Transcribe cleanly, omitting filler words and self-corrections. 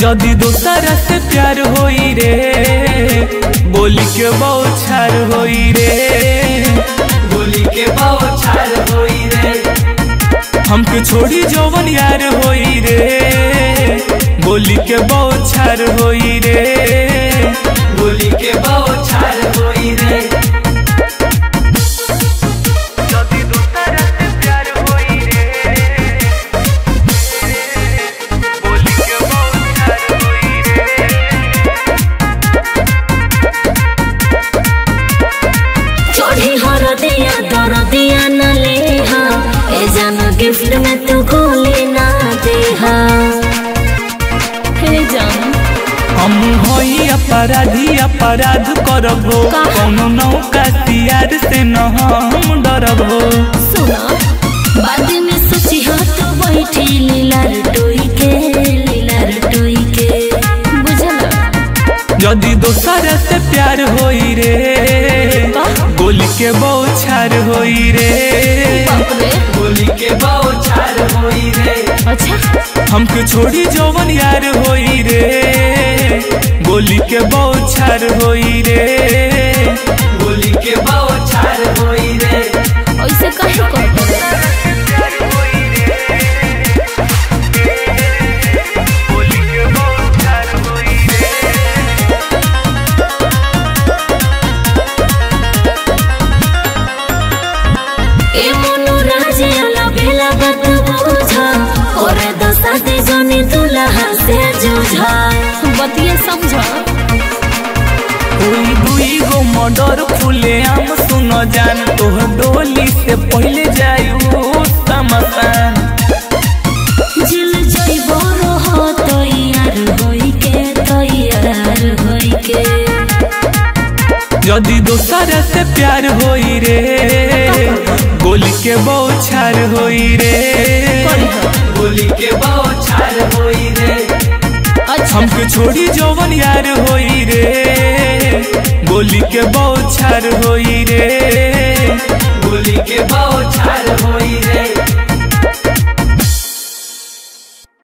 जदि दोसरा से प्यार होई रे बोली के बौछार होई रे, बोली के बौछार होई रे। हमके छोड़ी जवन यार होई रे बोली के बौछार होई रे, बोली के बौछार होई रे। दिया न लेहा ए जाना गिफ्ट में तू गोली ना देहा हे जान हम होई अपराधी अपराध करबो कौनो नौका तियार से न हम डरबो। सुना बाद में सोची हो तो बैठी लीलार टोई के बुझला। जदि दोसरा से प्यार होई रे गोली के बौछार होई रे, बोली के बौछार होई रे। अच्छा हमके छोड़ी जवन यार होई रे गोली के बौछार होई रे, बोली के बौछार होई रे। ऐसे काहे करत बतिया समझा कोई दुई गो मर्डर खुले आम सुनो जान तोह डोली से पहले जायू समसान जिल जइबो रहो तैयार होई के जदि दोसरा से प्यार होई रे गोली के बौछार होई रे, बोली के बौछार होई रे। हमके छोड़ी जवन यार होई रे गोली के बौछार होई रे, बोली के बौछार होई